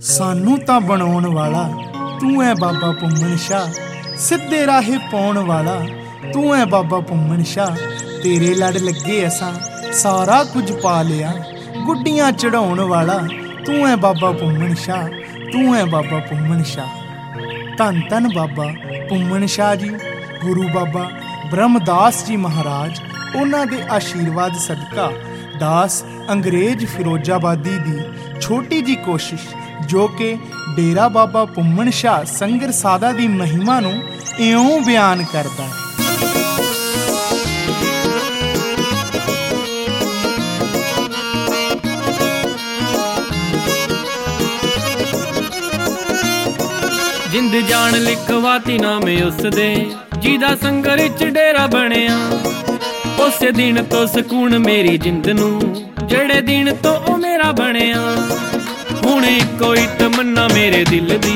सानू तां बनाउण वाला तू है बाबा भुम्मन शाह, सिद्धे राहे पाउण वाला तू है बाबा भुम्मन शाह। तेरे लड़ लगे असां सारा कुछ पा लिया, गुड्डियां चढ़ाउण वाला तू है बाबा भुम्मन शाह, तू है बाबा भुम्मन शाह। धन धन बाबा भुम्मन शाह जी, गुरु बाबा ब्रह्मदास जी महाराज, उन्हां दे आशीर्वाद सदका दास अंग्रेज फिरोजाबादी दी छोटी जी कोशिश जो कि डेरा बाबा भुम्मन शाह संगर सादा दी महिमा नूं इउं बयान करदा है। जिंद जान लिखवाती नामे उसदे जिदा संगर च डेरा बनिया। उस दिन तो सकून मेरी जिंद नूं, जेड़े दिन तो ओ मेरा बनिया। हुण इक्को ही तमन्ना मेरे दिल दी,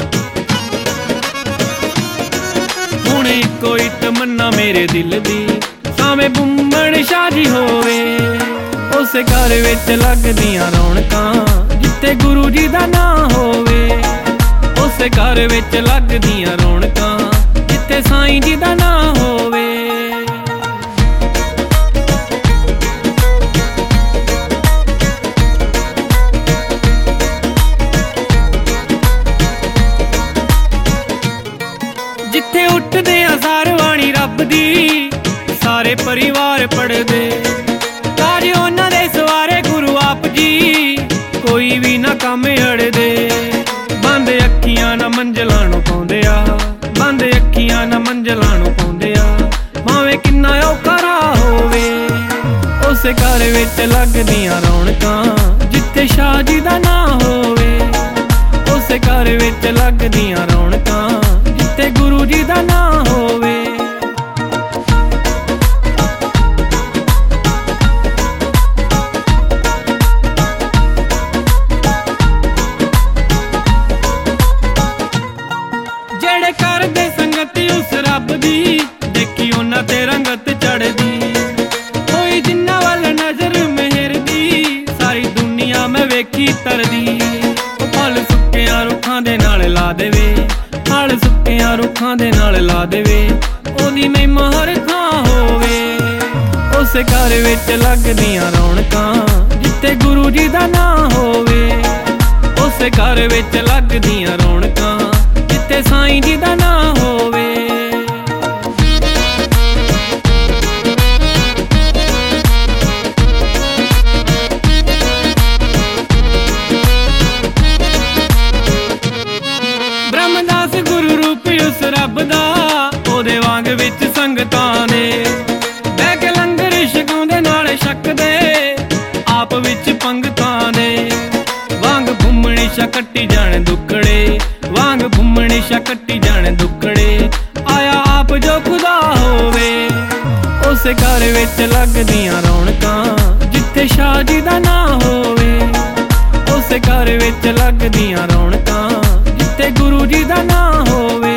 हुण इक्को ही तमन्ना मेरे दिल दी, सावें भुम्मन शाह जी होवे। उस घर विच लगदियां रौनकां जिथे गुरु जी दा नां होवे। उस घर विच लगदियां रौनकां जिथे साईं जी दा नां होवे। जिथे उठदे सारे वाणी रब दी, सारे परिवार पढ़दे काज उन्हां दे सवारे गुरु आप जी, कोई भी ना कम अड़दे। बंद अखियां ना मंजलां नूं पाउंदे आ, बंद अखियां ना मंजलां नूं पाउंदे आ, भावें किन्ना औखा राह होवे। उस घर विच लगदियां रौनकां जिथे शाह जी दा नां होवे। उस घर विच लगदियां रौनकां जिथे गुरु जी दा नां होवे। जेड़े करदे संगत उस रब दी, देखी उन्हां ते रंगत चढ़दी। कोई जिन्ना वल नजर मेहर दी, सारी दुनिया में वेखी तरदी। फल सुक्कियां रुखां दे नाल ला देवे, फल सुक्कियां रुखां दे नाल ला देवे, ओदी महिमा हर थां होवे। उस घर विच लगदियां रौनकां जिथे गुरु जी दा नां होवे। उस घर विच लगदियां रौनकां जिथे साईं जी दा नां होवे। ब्रह्मदास गुरु रूप उस रब दा, ओदे वांग विच संगतां दे बह के लंगर छकाउंदे नाल छकदे, आप विच पंगतां दे। वांग भुम्मन शाह कट्टी जाण दुक्कड़े, वांग भुम्मन शाह कट्टी जाण दुक्कड़े, आया आप जो खुदा होवे। उस घर विच लगदियां रौनकां जिथे शाह जी दा नां होवे। उस घर विच लगदियां रौनकां जिथे गुरु जी दा नां होवे।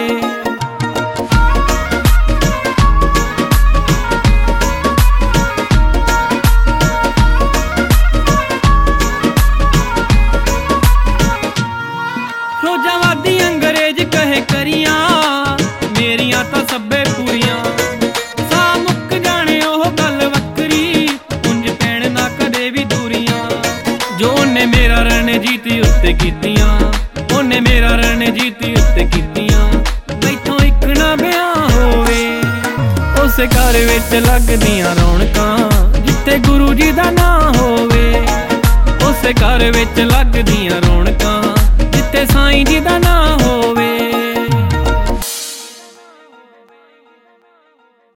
रोजावादी अंग्रेज कहे करियां, मेरियां तां सब्बे पूरियां। सा मुक जाने ओह गल वक्करी, उंज पैण ना कदे भी दूरियां। जो उन्ने मेरा रणजीत उत्ते कीतियां, उन्ने मेरा रणजीत उत्ते कीतियां, मैथों इक ना ब्याह होवे। उस घर विच लगदियां रौनकां जिथे गुरु जी दा नां होवे। उस घर विच लग